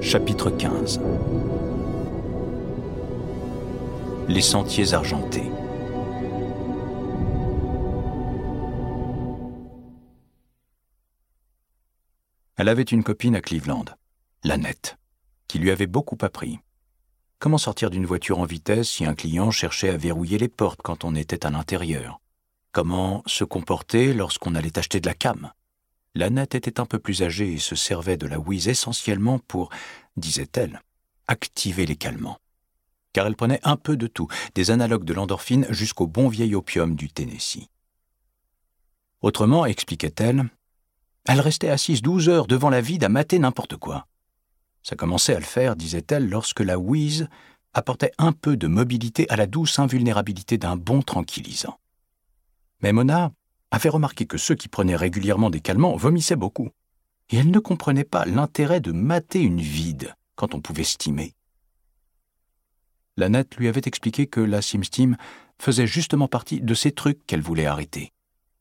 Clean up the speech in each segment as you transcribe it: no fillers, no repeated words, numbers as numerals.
Chapitre 15. Les sentiers argentés. Elle avait une copine à Cleveland, Lannette, qui lui avait beaucoup appris. Comment sortir d'une voiture en vitesse si un client cherchait à verrouiller les portes quand on était à l'intérieur? Comment se comporter lorsqu'on allait acheter de la cam? Lannette était un peu plus âgée et se servait de la whiz essentiellement pour, disait-elle, activer les calmants. Car elle prenait un peu de tout, des analogues de l'endorphine jusqu'au bon vieil opium du Tennessee. Autrement, expliquait-elle, elle restait assise 12 heures devant la vide à mater n'importe quoi. Ça commençait à le faire, disait-elle, lorsque la whiz apportait un peu de mobilité à la douce invulnérabilité d'un bon tranquillisant. Mais Mona avait remarqué que ceux qui prenaient régulièrement des calmants vomissaient beaucoup. Et elle ne comprenait pas l'intérêt de mater une vide quand on pouvait steamer. Lannette lui avait expliqué que la SimSteam faisait justement partie de ces trucs qu'elle voulait arrêter.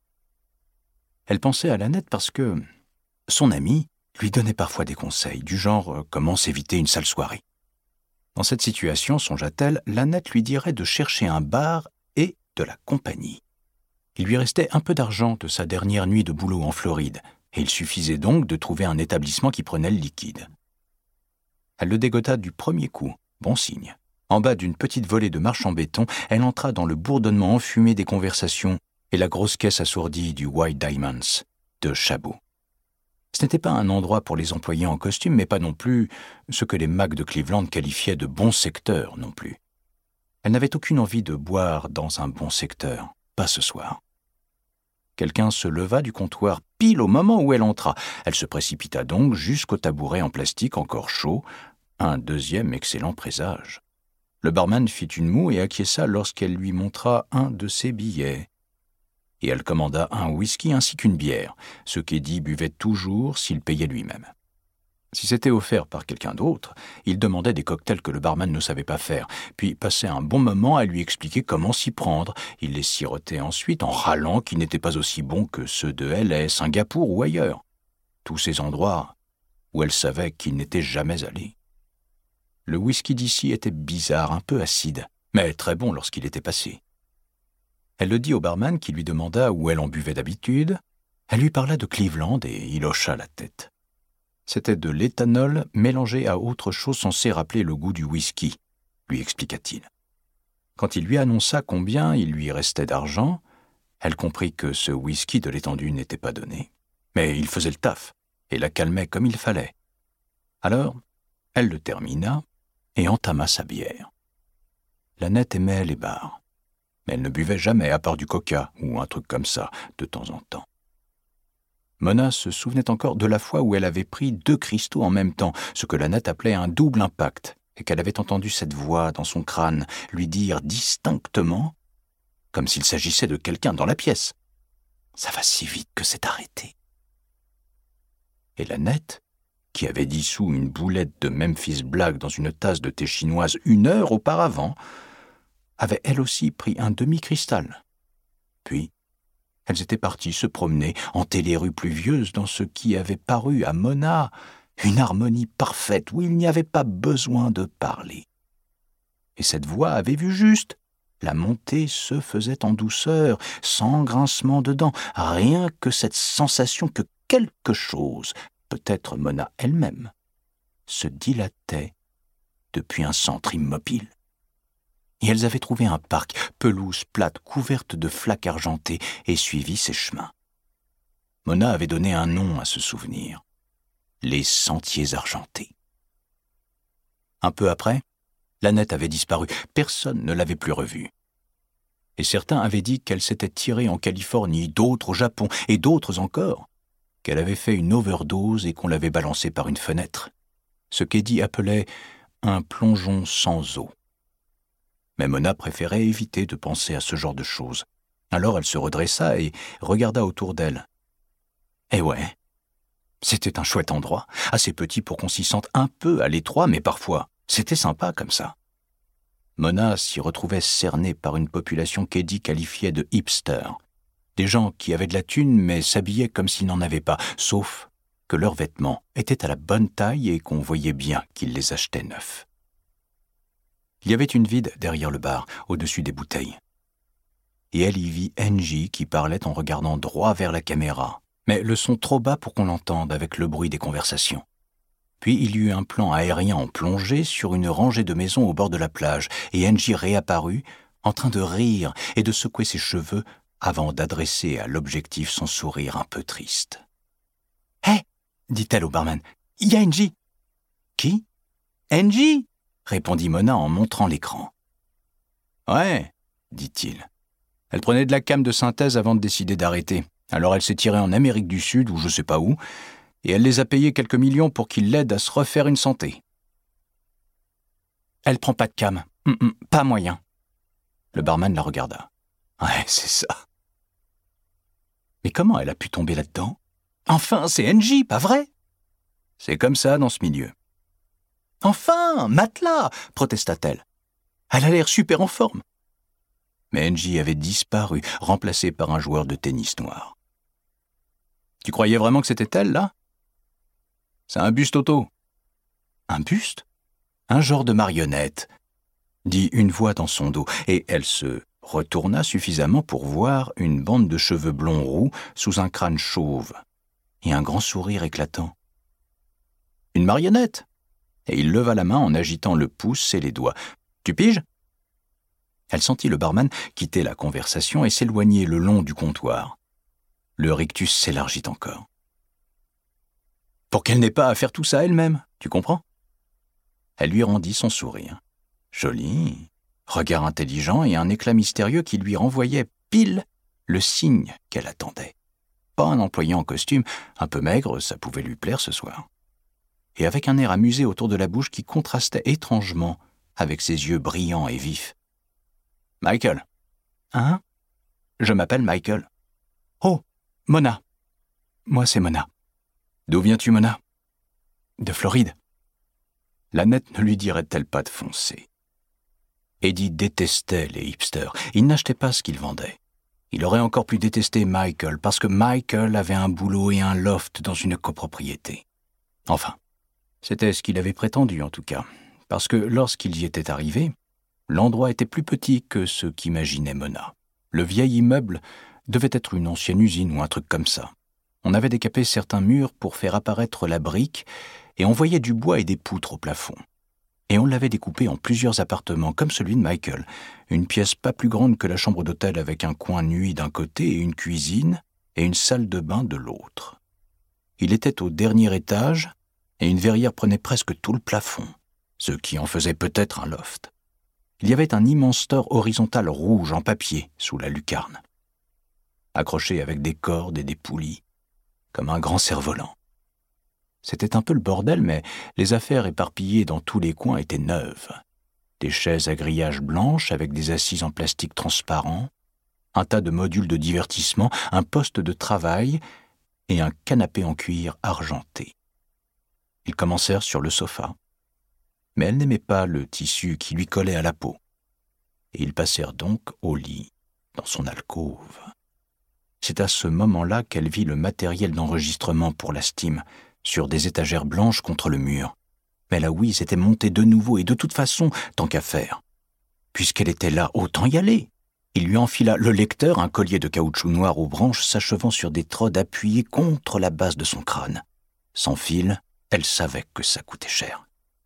Elle pensait à Lannette parce que son amie lui donnait parfois des conseils, du genre comment s'éviter une sale soirée. Dans cette situation, songea-t-elle, Lannette lui dirait de chercher un bar et de la compagnie. Il lui restait un peu d'argent de sa dernière nuit de boulot en Floride, et il suffisait donc de trouver un établissement qui prenait le liquide. Elle le dégota du premier coup, bon signe. En bas d'une petite volée de marche en béton, elle entra dans le bourdonnement enfumé des conversations et la grosse caisse assourdie du White Diamonds de Chabot. Ce n'était pas un endroit pour les employés en costume, mais pas non plus ce que les mags de Cleveland qualifiaient de bon secteur non plus. Elle n'avait aucune envie de boire dans un bon secteur, pas ce soir. Quelqu'un se leva du comptoir pile au moment où elle entra. Elle se précipita donc jusqu'au tabouret en plastique encore chaud, un deuxième excellent présage. Le barman fit une moue et acquiesça lorsqu'elle lui montra un de ses billets. Et elle commanda un whisky ainsi qu'une bière, ce qu'Eddie buvait toujours s'il payait lui-même. Si c'était offert par quelqu'un d'autre, il demandait des cocktails que le barman ne savait pas faire, puis passait un bon moment à lui expliquer comment s'y prendre. Il les sirotait ensuite en râlant qu'ils n'étaient pas aussi bons que ceux de LA, Singapour ou ailleurs. Tous ces endroits où elle savait qu'il n'était jamais allé. Le whisky d'ici était bizarre, un peu acide, mais très bon lorsqu'il était passé. Elle le dit au barman qui lui demanda où elle en buvait d'habitude. Elle lui parla de Cleveland et il hocha la tête. C'était de l'éthanol mélangé à autre chose censé rappeler le goût du whisky, lui expliqua-t-il. Quand il lui annonça combien il lui restait d'argent, elle comprit que ce whisky de l'étendue n'était pas donné. Mais il faisait le taf et la calmait comme il fallait. Alors, elle le termina et entama sa bière. Lannette aimait les bars, mais elle ne buvait jamais à part du coca ou un truc comme ça de temps en temps. Mona se souvenait encore de la fois où elle avait pris 2 cristaux en même temps, ce que Lannette appelait un double impact, et qu'elle avait entendu cette voix dans son crâne lui dire distinctement, comme s'il s'agissait de quelqu'un dans la pièce, « Ça va si vite que c'est arrêté. » Et Lannette, qui avait dissous une boulette de Memphis Black dans une tasse de thé chinoise 1 heure auparavant, avait elle aussi pris un demi-cristal. Puis, elles étaient parties se promener, hanter les rues pluvieuses dans ce qui avait paru à Mona une harmonie parfaite où il n'y avait pas besoin de parler. Et cette voix avait vu juste. La montée se faisait en douceur, sans grincement de dents, rien que cette sensation que quelque chose, peut-être Mona elle-même, se dilatait depuis un centre immobile. Et elles avaient trouvé un parc, pelouse plate couverte de flaques argentées, et suivi ses chemins. Mona avait donné un nom à ce souvenir, les sentiers argentés. Un peu après, Lannette avait disparu, personne ne l'avait plus revue. Et certains avaient dit qu'elle s'était tirée en Californie, d'autres au Japon, et d'autres encore, qu'elle avait fait une overdose et qu'on l'avait balancée par une fenêtre, ce qu'Eddie appelait un plongeon sans eau. Mais Mona préférait éviter de penser à ce genre de choses. Alors elle se redressa et regarda autour d'elle. Eh ouais, c'était un chouette endroit, assez petit pour qu'on s'y sente un peu à l'étroit, mais parfois, c'était sympa comme ça. Mona s'y retrouvait cernée par une population qu'Eddie qualifiait de hipster. Des gens qui avaient de la thune mais s'habillaient comme s'ils n'en avaient pas, sauf que leurs vêtements étaient à la bonne taille et qu'on voyait bien qu'ils les achetaient neufs. Il y avait une vide derrière le bar, au-dessus des bouteilles. Et elle y vit Angie qui parlait en regardant droit vers la caméra, mais le son trop bas pour qu'on l'entende avec le bruit des conversations. Puis il y eut un plan aérien en plongée sur une rangée de maisons au bord de la plage, et Angie réapparut, en train de rire et de secouer ses cheveux avant d'adresser à l'objectif son sourire un peu triste. « Hé !» dit-elle au barman. « Il y a Angie !»« Qui ?»« Angie !» répondit Mona en montrant l'écran. « Ouais, » dit-il. Elle prenait de la came de synthèse avant de décider d'arrêter. Alors elle s'est tirée en Amérique du Sud, ou je sais pas où, et elle les a payés quelques millions pour qu'ils l'aident à se refaire une santé. Elle prend pas de cam. Pas moyen. Le barman la regarda. Ouais, c'est ça. Mais comment elle a pu tomber là-dedans ? Enfin, c'est Angie, pas vrai ? C'est comme ça dans ce milieu. Enfin, matelas, protesta-t-elle. Elle a l'air super en forme. Mais Angie avait disparu, remplacée par un joueur de tennis noir. Tu croyais vraiment que c'était elle, là ? C'est un buste auto. Un buste ? Un genre de marionnette, dit une voix dans son dos, et elle se retourna suffisamment pour voir une bande de cheveux blonds roux sous un crâne chauve, et un grand sourire éclatant. Une marionnette ? Et il leva la main en agitant le pouce et les doigts. Tu piges ? Elle sentit le barman quitter la conversation et s'éloigner le long du comptoir. Le rictus s'élargit encore. Pour qu'elle n'ait pas à faire tout ça elle-même, tu comprends ? Elle lui rendit son sourire. Joli, regard intelligent et un éclat mystérieux qui lui renvoyait pile le signe qu'elle attendait. Pas un employé en costume, un peu maigre, ça pouvait lui plaire ce soir. Et avec un air amusé autour de la bouche qui contrastait étrangement avec ses yeux brillants et vifs. « Michael. »« Hein ? Je m'appelle Michael. »« Oh, Mona. Moi, c'est Mona. »« D'où viens-tu, Mona ? » ?»« De Floride. » L'Annette ne lui dirait-elle pas de foncer ? Eddie détestait les hipsters. Il n'achetait pas ce qu'ils vendaient. Il aurait encore pu détester Michael parce que Michael avait un boulot et un loft dans une copropriété. Enfin, c'était ce qu'il avait prétendu en tout cas, parce que lorsqu'ils y étaient arrivés, l'endroit était plus petit que ce qu'imaginait Mona. Le vieil immeuble devait être une ancienne usine ou un truc comme ça. On avait décapé certains murs pour faire apparaître la brique et on voyait du bois et des poutres au plafond. Et on l'avait découpé en plusieurs appartements, comme celui de Michael. Une pièce pas plus grande que la chambre d'hôtel avec un coin nuit d'un côté et une cuisine et une salle de bain de l'autre. Il était au dernier étage et une verrière prenait presque tout le plafond, ce qui en faisait peut-être un loft. Il y avait un immense store horizontal rouge en papier sous la lucarne, accroché avec des cordes et des poulies, comme un grand cerf-volant. C'était un peu le bordel, mais les affaires éparpillées dans tous les coins étaient neuves. Des chaises à grillage blanches avec des assises en plastique transparent, un tas de modules de divertissement, un poste de travail et un canapé en cuir argenté. Ils commencèrent sur le sofa, mais elle n'aimait pas le tissu qui lui collait à la peau. Et ils passèrent donc au lit, dans son alcôve. C'est à ce moment-là qu'elle vit le matériel d'enregistrement pour la Steam, sur des étagères blanches contre le mur. Mais la Wiz était montée de nouveau et de toute façon, tant qu'à faire. Puisqu'elle était là, autant y aller. Il lui enfila le lecteur, un collier de caoutchouc noir aux branches s'achevant sur des trods appuyés contre la base de son crâne. Sans fil, elle savait que ça coûtait cher.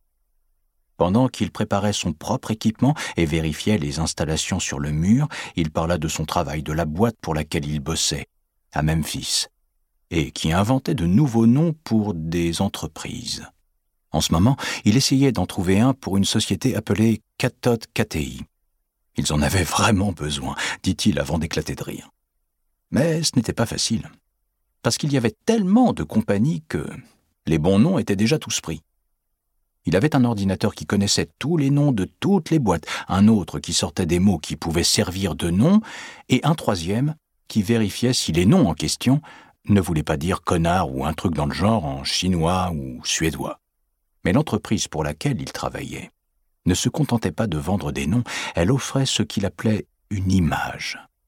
Pendant qu'il préparait son propre équipement et vérifiait les installations sur le mur, il parla de son travail, de la boîte pour laquelle il bossait, à Memphis, et qui inventait de nouveaux noms pour des entreprises. En ce moment, il essayait d'en trouver un pour une société appelée Cathode KTI. Ils en avaient vraiment besoin, dit-il avant d'éclater de rire. Mais ce n'était pas facile, parce qu'il y avait tellement de compagnies que les bons noms étaient déjà tous pris. Il avait un ordinateur qui connaissait tous les noms de toutes les boîtes, un autre qui sortait des mots qui pouvaient servir de nom, et un troisième qui vérifiait si les noms en question ne voulaient pas dire connard ou un truc dans le genre en chinois ou suédois. Mais l'entreprise pour laquelle il travaillait ne se contentait pas de vendre des noms, elle offrait ce qu'il appelait une image.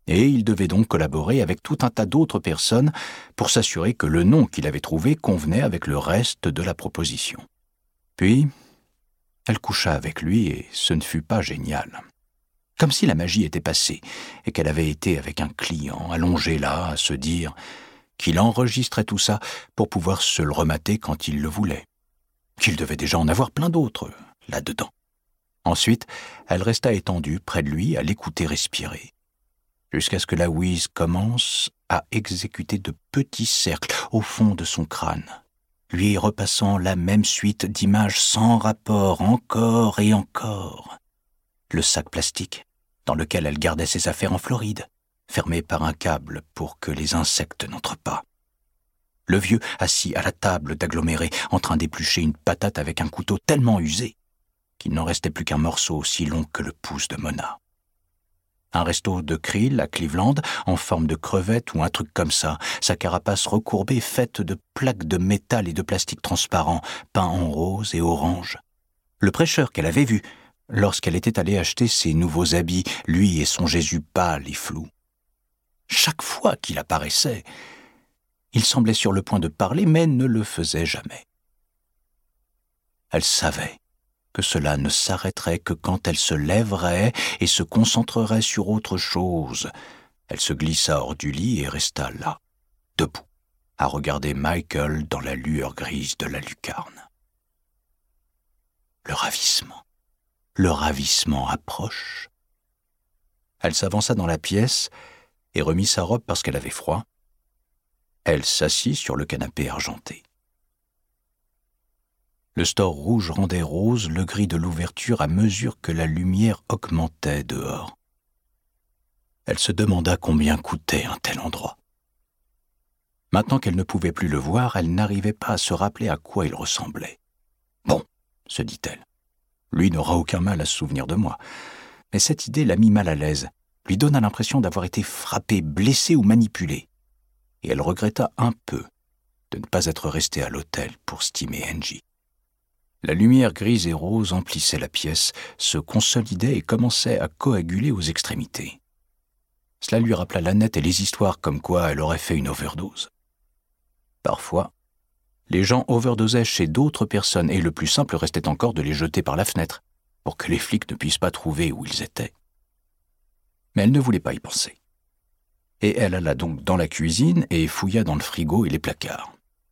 Et il devait donc collaborer avec tout un tas d'autres personnes pour s'assurer que le nom qu'il avait trouvé convenait avec le reste de la proposition. Puis, elle coucha avec lui et ce ne fut pas génial. Comme si la magie était passée et qu'elle avait été avec un client allongé là à se dire qu'il enregistrait tout ça pour pouvoir se le remater quand il le voulait, qu'il devait déjà en avoir plein d'autres là-dedans. Ensuite, elle resta étendue près de lui à l'écouter respirer, jusqu'à ce que la Louise commence à exécuter de petits cercles au fond de son crâne, lui repassant la même suite d'images sans rapport encore et encore. Le sac plastique dans lequel elle gardait ses affaires en Floride, fermé par un câble pour que les insectes n'entrent pas. Le vieux assis à la table d'aggloméré en train d'éplucher une patate avec un couteau tellement usé qu'il n'en restait plus qu'un morceau aussi long que le pouce de Mona. Un resto de krill à Cleveland en forme de crevette ou un truc comme ça, sa carapace recourbée faite de plaques de métal et de plastique transparent peints en rose et orange. Le prêcheur qu'elle avait vu lorsqu'elle était allée acheter ses nouveaux habits, lui et son Jésus pâle et flou. Chaque fois qu'il apparaissait, il semblait sur le point de parler, mais ne le faisait jamais. Elle savait que cela ne s'arrêterait que quand elle se lèverait et se concentrerait sur autre chose. Elle se glissa hors du lit et resta là, debout, à regarder Michael dans la lueur grise de la lucarne. Le ravissement approche. Elle s'avança dans la pièce et remit sa robe parce qu'elle avait froid. Elle s'assit sur le canapé argenté. Le store rouge rendait rose le gris de l'ouverture à mesure que la lumière augmentait dehors. Elle se demanda combien coûtait un tel endroit. Maintenant qu'elle ne pouvait plus le voir, elle n'arrivait pas à se rappeler à quoi il ressemblait. « Bon, » se dit-elle, « lui n'aura aucun mal à se souvenir de moi. » Mais cette idée la mit mal à l'aise, lui donna l'impression d'avoir été frappée, blessée ou manipulée. Et elle regretta un peu de ne pas être restée à l'hôtel pour stimer Angie. La lumière grise et rose emplissait la pièce, se consolidait et commençait à coaguler aux extrémités. Cela lui rappela l'Annette et les histoires comme quoi elle aurait fait une overdose. Parfois, les gens overdosaient chez d'autres personnes et le plus simple restait encore de les jeter par la fenêtre pour que les flics ne puissent pas trouver où ils étaient. Mais elle ne voulait pas y penser. Et elle alla donc dans la cuisine et fouilla dans le frigo et les placards.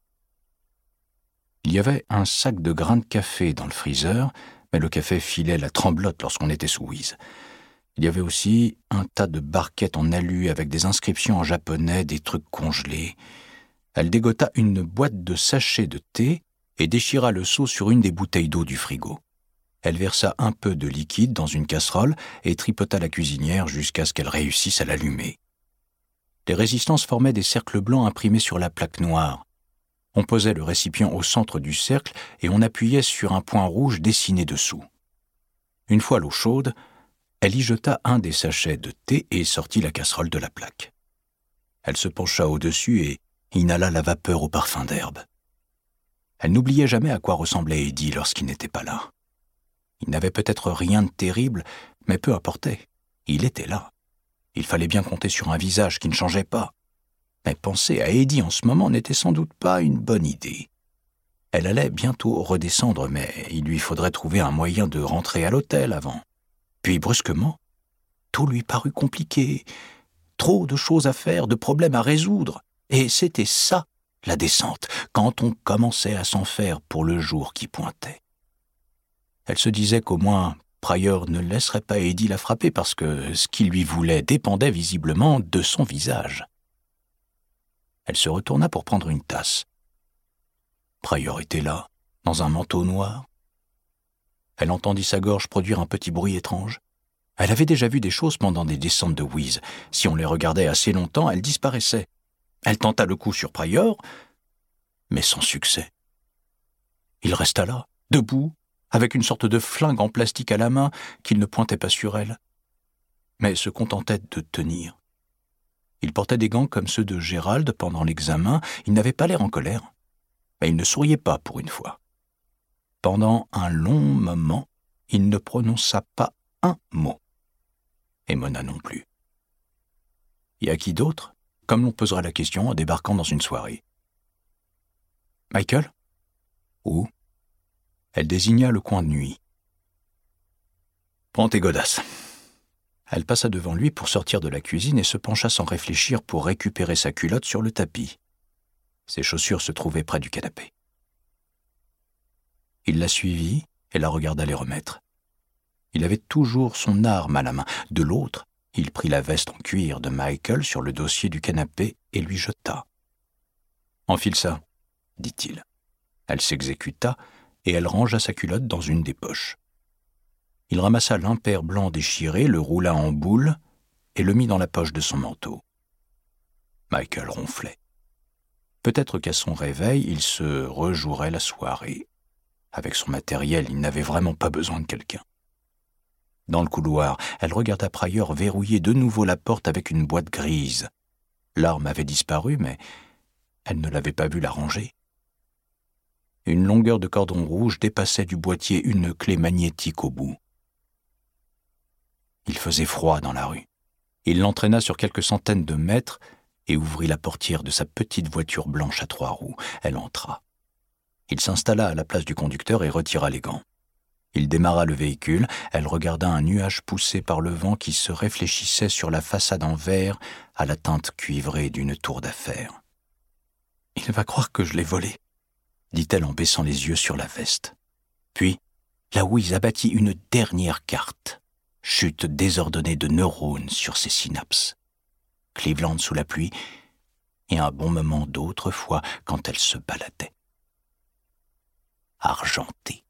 Il y avait un sac de grains de café dans le freezer, mais le café filait la tremblote lorsqu'on était sous Louise. Il y avait aussi un tas de barquettes en alu avec des inscriptions en japonais, des trucs congelés. Elle dégota une boîte de sachets de thé et déchira le seau sur une des bouteilles d'eau du frigo. Elle versa un peu de liquide dans une casserole et tripota la cuisinière jusqu'à ce qu'elle réussisse à l'allumer. Les résistances formaient des cercles blancs imprimés sur la plaque noire. On posait le récipient au centre du cercle et on appuyait sur un point rouge dessiné dessous. Une fois l'eau chaude, elle y jeta un des sachets de thé et sortit la casserole de la plaque. Elle se pencha au-dessus et inhala la vapeur au parfum d'herbe. Elle n'oubliait jamais à quoi ressemblait Eddie lorsqu'il n'était pas là. Il n'avait peut-être rien de terrible, mais peu importait. Il était là. Il fallait bien compter sur un visage qui ne changeait pas. Mais penser à Eddie en ce moment n'était sans doute pas une bonne idée. Elle allait bientôt redescendre, mais il lui faudrait trouver un moyen de rentrer à l'hôtel avant. Puis brusquement, tout lui parut compliqué. Trop de choses à faire, de problèmes à résoudre. Et c'était ça, la descente, quand on commençait à s'en faire pour le jour qui pointait. Elle se disait qu'au moins Pryor ne laisserait pas Eddie la frapper parce que ce qu'il lui voulait dépendait visiblement de son visage. Elle se retourna pour prendre une tasse. Pryor était là, dans un manteau noir. Elle entendit sa gorge produire un petit bruit étrange. Elle avait déjà vu des choses pendant des descentes de Louise. Si on les regardait assez longtemps, elles disparaissaient. Elle tenta le coup sur Pryor, mais sans succès. Il resta là, debout, avec une sorte de flingue en plastique à la main qu'il ne pointait pas sur elle, mais se contentait de tenir. Il portait des gants comme ceux de Gérald pendant l'examen. Il n'avait pas l'air en colère, mais il ne souriait pas pour une fois. Pendant un long moment, il ne prononça pas un mot. Et Mona non plus. Et à qui d'autre, comme l'on posera la question en débarquant dans une soirée. « Michael ?»« Où ?» Elle désigna le coin de nuit. « Prends tes godasses. » Elle passa devant lui pour sortir de la cuisine et se pencha sans réfléchir pour récupérer sa culotte sur le tapis. Ses chaussures se trouvaient près du canapé. Il la suivit et la regarda les remettre. Il avait toujours son arme à la main. De l'autre, il prit la veste en cuir de Michael sur le dossier du canapé et lui jeta. « Enfile ça, » dit-il. Elle s'exécuta et elle rangea sa culotte dans une des poches. Il ramassa l'impair blanc déchiré, le roula en boule et le mit dans la poche de son manteau. Michael ronflait. Peut-être qu'à son réveil, il se rejouerait la soirée. Avec son matériel, il n'avait vraiment pas besoin de quelqu'un. Dans le couloir, elle regarda Pryor verrouiller de nouveau la porte avec une boîte grise. L'arme avait disparu, mais elle ne l'avait pas vu la ranger. Une longueur de cordon rouge dépassait du boîtier une clé magnétique au bout. Il faisait froid dans la rue. Il l'entraîna sur quelques centaines de mètres et ouvrit la portière de sa petite voiture blanche à 3 roues. Elle entra. Il s'installa à la place du conducteur et retira les gants. Il démarra le véhicule. Elle regarda un nuage poussé par le vent qui se réfléchissait sur la façade en verre à la teinte cuivrée d'une tour d'affaires. « Il va croire que je l'ai volé », dit-elle en baissant les yeux sur la veste. Puis, la Louise abattit une dernière carte. Chute désordonnée de neurones sur ses synapses. Cleveland sous la pluie et un bon moment d'autrefois quand elle se baladait. Argentée.